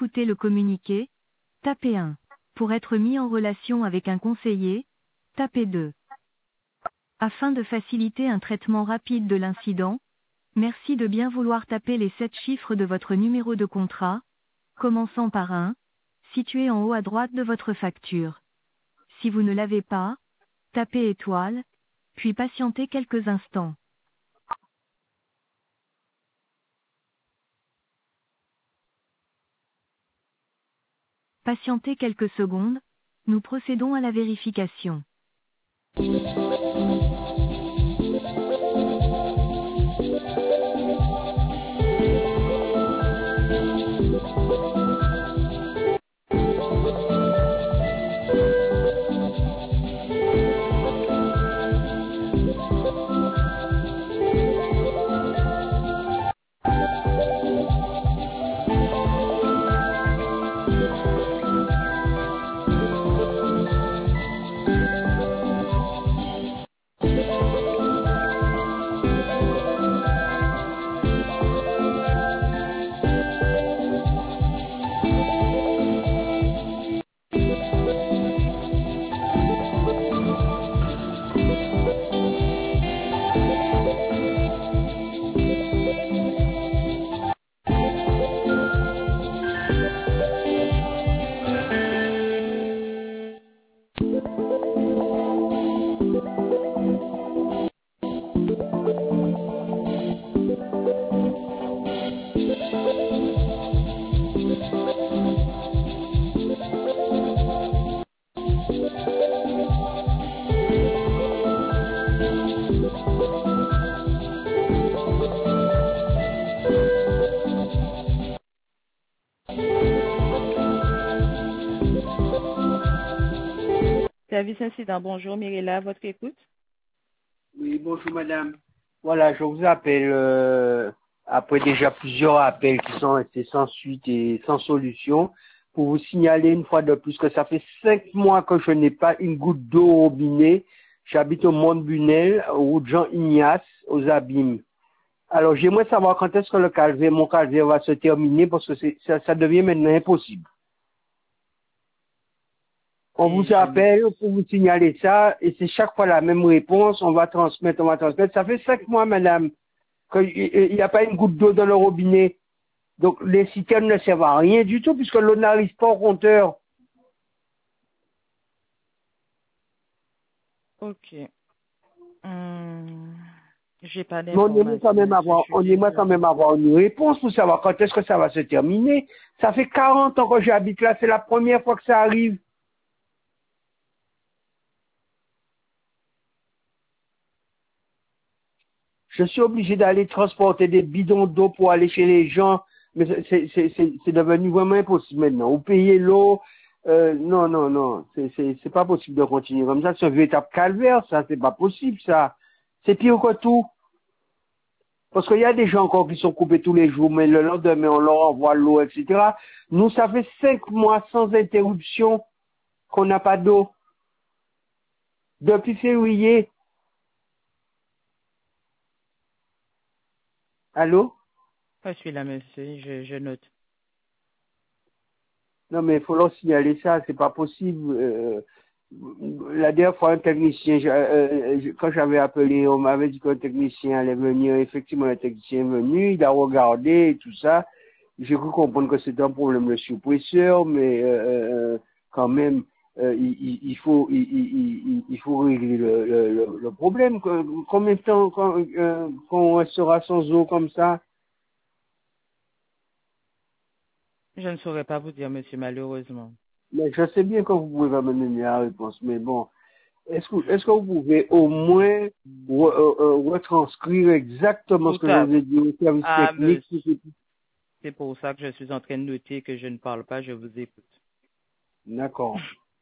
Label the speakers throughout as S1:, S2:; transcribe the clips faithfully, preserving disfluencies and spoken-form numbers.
S1: écouter le communiqué, tapez un. Pour être mis en relation avec un conseiller, tapez deux. Afin de faciliter un traitement rapide de l'incident, merci de bien vouloir taper les sept chiffres de votre numéro de contrat, commençant par un, situé en haut à droite de votre facture. Si vous ne l'avez pas, tapez étoile, puis patientez quelques instants. Patientez quelques secondes, nous procédons à la vérification.
S2: Service incident, bonjour Mirella, votre écoute.
S3: Oui, bonjour madame. Voilà, je vous appelle euh, après déjà plusieurs appels qui sont restés sans suite et sans solution pour vous signaler une fois de plus que ça fait cinq mois que je n'ai pas une goutte d'eau au robinet. J'habite au Mont-Bunel, route Jean-Ignace, aux Abîmes. Alors j'aimerais savoir quand est-ce que le calvaire, mon calvaire va se terminer parce que c'est, ça, ça devient maintenant impossible. On vous appelle pour vous signaler ça, et c'est chaque fois la même réponse, on va transmettre, on va transmettre. Ça fait cinq mois, madame, qu'il n'y a pas une goutte d'eau dans le robinet. Donc, les citernes ne servent à rien du tout, puisque l'eau n'arrive pas au compteur.
S2: Ok. Hum, j'ai pas
S3: Mais on aimerait quand
S2: d'informations,
S3: même
S2: monsieur,
S3: avoir,
S2: je
S3: on
S2: suis
S3: aimerait quand même
S2: désolée.
S3: avoir une réponse pour savoir quand est-ce que ça va se terminer. Ça fait quarante ans que j'habite là, c'est la première fois que ça arrive. Je suis obligé d'aller transporter des bidons d'eau pour aller chez les gens, mais c'est, c'est, c'est, c'est devenu vraiment impossible maintenant. Vous payez l'eau, euh, non, non, non, c'est, c'est, c'est pas possible de continuer comme ça. C'est un véritable calvaire, ça, c'est pas possible, ça. C'est pire que tout. Parce qu'il y a des gens encore qui sont coupés tous les jours, mais le lendemain, on leur envoie l'eau, et cetera. Nous, ça fait cinq mois sans interruption qu'on n'a pas d'eau. Depuis février. Allô?
S2: Je suis là, monsieur, je, je note.
S3: Non, mais il faut leur signaler ça, c'est pas possible. Euh, la dernière fois, un technicien, je- euh, je- quand j'avais appelé, on m'avait dit qu'un technicien allait venir. Effectivement, un technicien est venu, il a regardé et tout ça. J'ai cru comprendre que c'était un problème de surpresseur, mais euh, euh, quand même, euh, il, il- il faut, il, il- il- il faut régler le, le- le- le problème. Que- Combien de temps qu'on euh, qu'on restera sans eau comme ça?
S2: Je ne saurais pas vous dire, monsieur, malheureusement.
S3: Mais je sais bien que vous pouvez pas me donner la réponse, mais bon. Est-ce que, est-ce que vous pouvez au moins re- euh, euh, retranscrire exactement ce
S2: Tout
S3: que je
S2: à
S3: vous ai dit au service
S2: Ah,
S3: technique?
S2: monsieur, c'est pour ça que je suis en train de noter que je ne parle pas, je vous écoute.
S3: D'accord.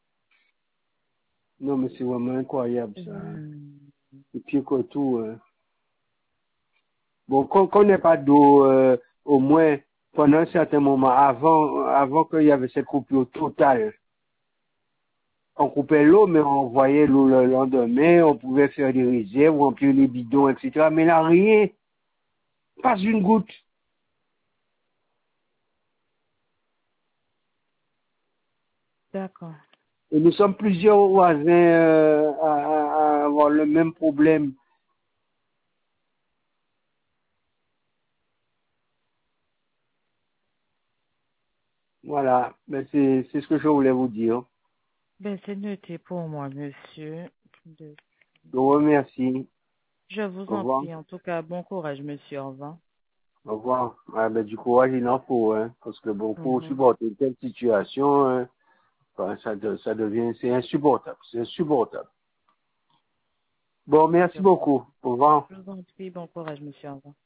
S3: Non, mais c'est vraiment incroyable, ça. Hein. C'est pire que tout. Hein. Bon, qu'on qu'on n'ait pas d'eau, euh, au moins pendant un certain moment, avant, avant qu'il y avait cette coupure totale. On coupait l'eau, mais on voyait l'eau le lendemain, on pouvait faire des réserves, remplir les bidons, et cetera. Mais là, rien. Pas une goutte.
S2: D'accord.
S3: Et nous sommes plusieurs voisins euh, à, à- à avoir le même problème. Voilà, ben c'est c'est ce que je voulais vous dire.
S2: Ben, c'est noté pour moi, monsieur. De-
S3: Je vous remercie.
S2: Je vous
S3: Au
S2: en
S3: revoir.
S2: prie. En tout cas, bon courage, monsieur. Au revoir.
S3: Au revoir. Ah, ben, du courage, il en faut, hein, parce que bon, pour
S2: Mhm.
S3: supporter telle situation, hein, ben, ça, de- ça devient, c'est insupportable, c'est insupportable. Bon, merci beaucoup. Au revoir.
S2: Je vous en prie. Bon courage, monsieur. Au revoir.